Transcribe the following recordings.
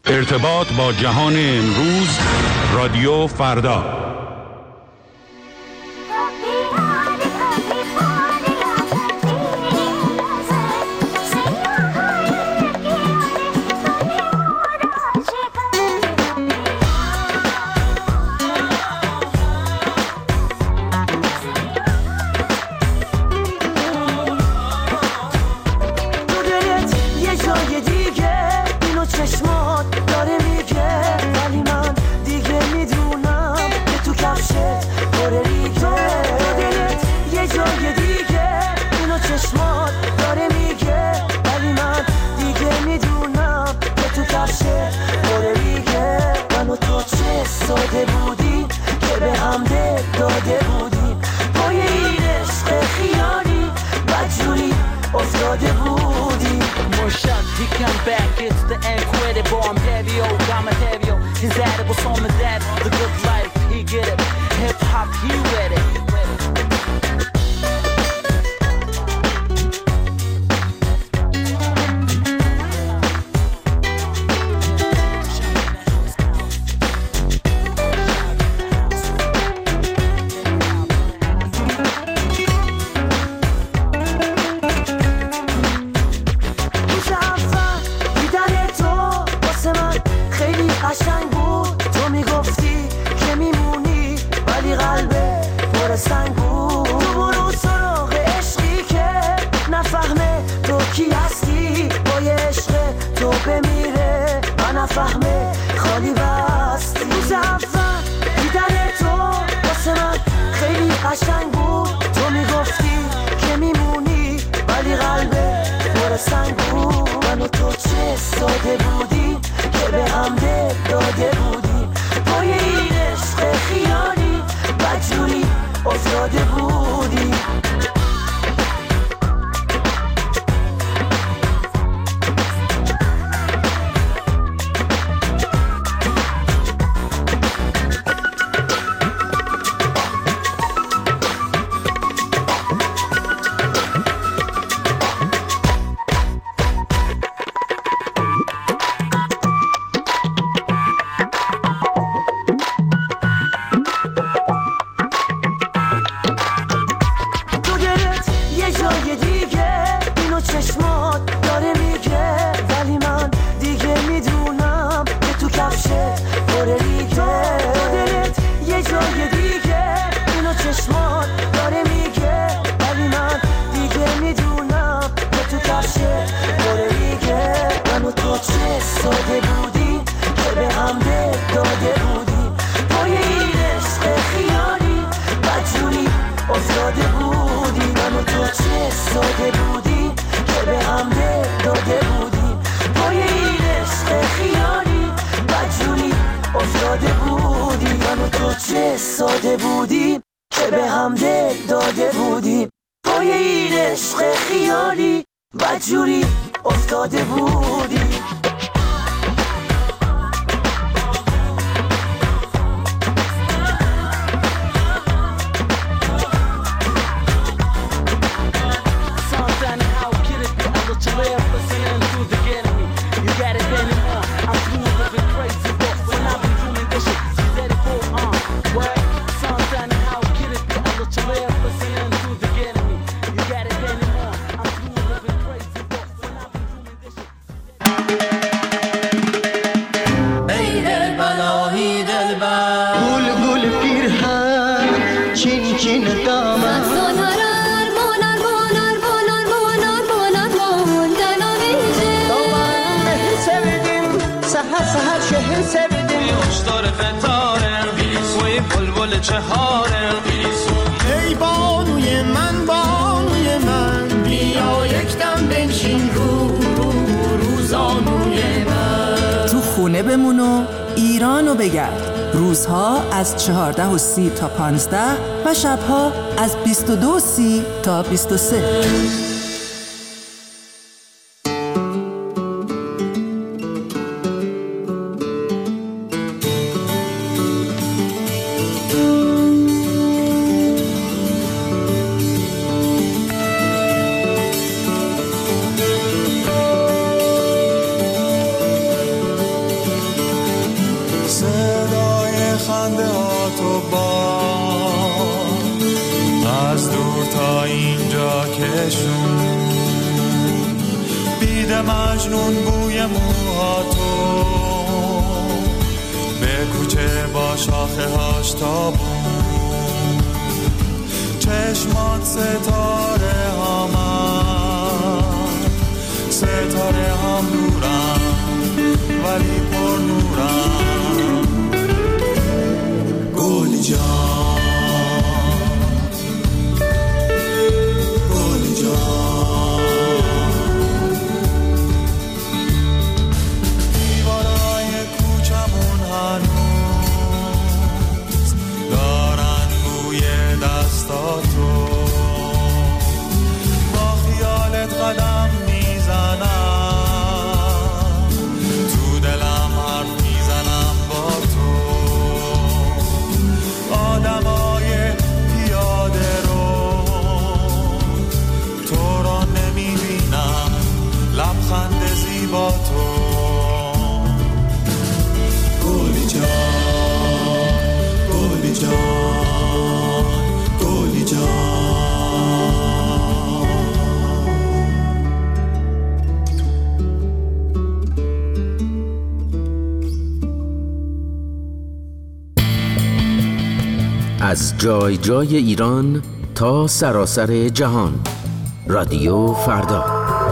ارتباط با جهان امروز، رادیو فردا. ساده بودیم که به هم داده بودیم، پای این عشق خیالی بدجوری افتاده بودیم. Moshad, he come back, it's the incredible. I'm Davio, got my Davio. His edible song is that, the good life, he get it. Hip hop, he read it. ساده بودیم که به هم داده بودیم، پای این عشق خیالی بدجوری افتاده بودیم. ساده بودیم که به هم داده بودیم، پای این عشق خیالی بدجوری افتاده بودیم. ای بانوی من بیا یکدم بنشین روزانوی من. تو خونه بمون و ایرانو بگرد. روزها از 14:30 تا 15 و شبها از 22:30 تا 23. خنده ها تو با از دور تا اینجا کشون بید مجنون بوی موها تو به کوچه با شاخه هاش تابون چشمات ستاره ستاره هم نورم ولی پر نورم گلی جان گلی جان دیوارای کوچمون هنوز دارن بوی دستاتو با خیالت قدم تو دلم حرف میزنم با تو آدمای پیاده رو تو را نمیبینم لبخند زیبا تو گلی جان گلی جان گلی جان از جای جای ایران تا سراسر جهان. رادیو فردا.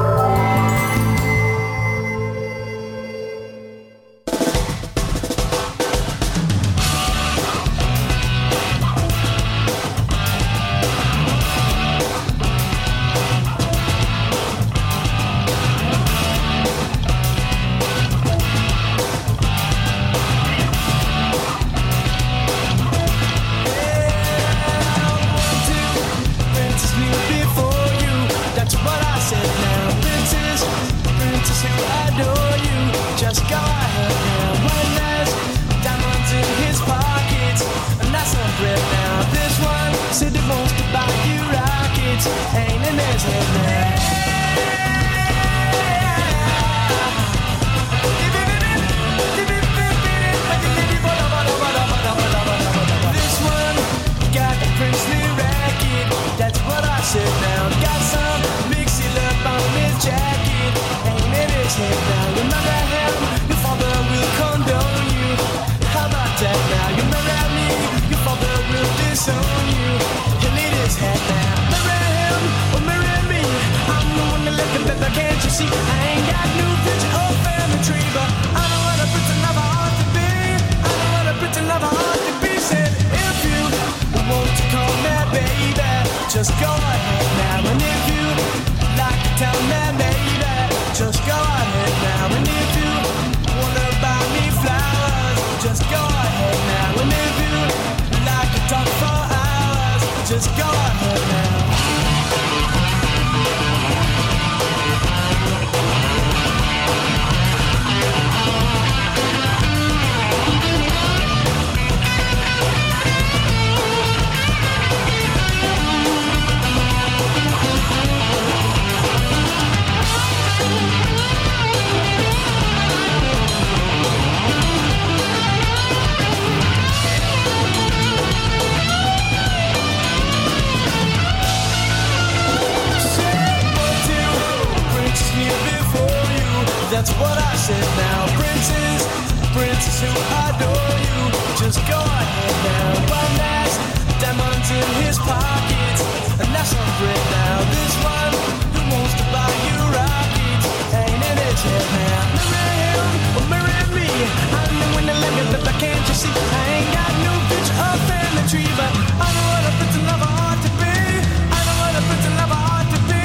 Just go ahead now, and if you like to tell me, baby, just go ahead now, and if you wanna buy me flowers, just go ahead now, and if you like to talk for hours, just go ahead now. That's what I said now, princess, princess who adore you. Just go ahead now, one has diamonds in his pockets, and that's not great now. This one who wants to buy you rockets, ain't in his head now. Marry him or marry me, I'm the one that let me, but can't you see? I ain't got no picture of family tree, but I know what a pretty lover ought to be. I know what a pretty lover ought to be.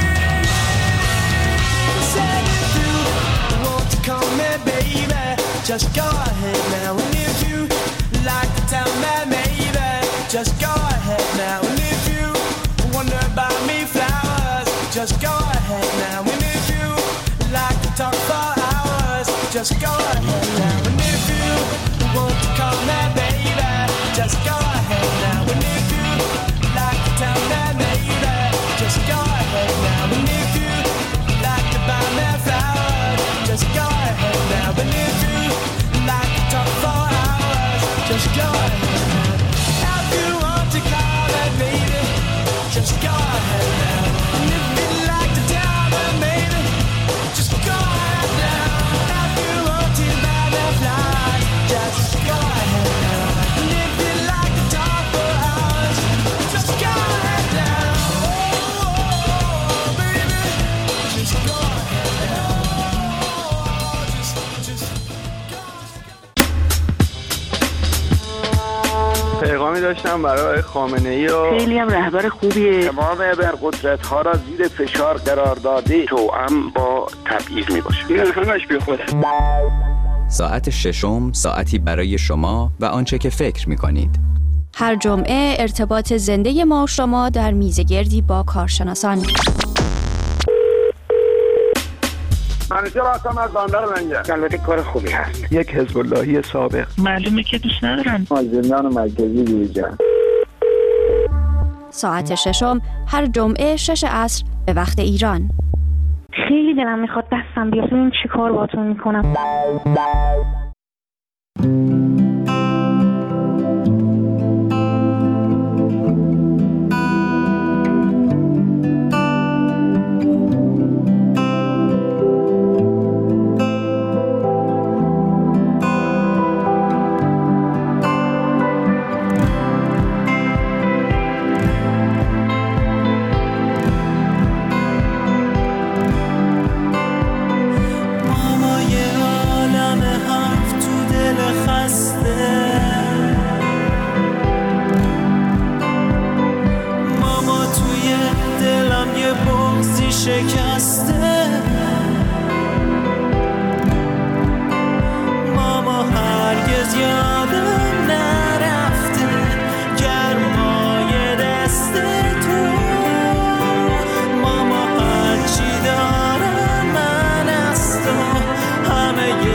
Said if you want to call me baby, just go ahead now, and if you like to tell me maybe, just go ahead now, and if you wanna buy me flowers, just go ahead now, and if you like to talk for hours, just go ahead now, and if you want to call me baby, just go ahead now, and if you like to tell me maybe, just go ahead now, and if you like to buy me flowers, just go ahead now, and if you like to talk for hours, just go ahead. پیغامی داشتم برای خامنه‌ای و خیلی هم رهبر خوبیه. تمام ابرقدرت‌ها را زیر فشار قرار داده توأم با تبعیض میباشه. این همش بی خوده. ساعت ششم ساعتی برای شما و آنچه که فکر می‌کنید. هر جمعه ارتباط زنده ما و شما در میزگردی با کارشناسان. منیجر هستم از بندر منجر. البته کار خوبی هست. یک حزب اللهی سابق. معلومه که دوست ندارن. زندان مرکزی بیرجان. ساعت ششم هر جمعه 6 عصر به وقت ایران. خیلی دلم میخواد دستم بیاد ببین چی کار باهاتون میکنم. شکسته ماما هرگز یادم نرفته گرمای دست تو ماما هرچی دارم من از تو همه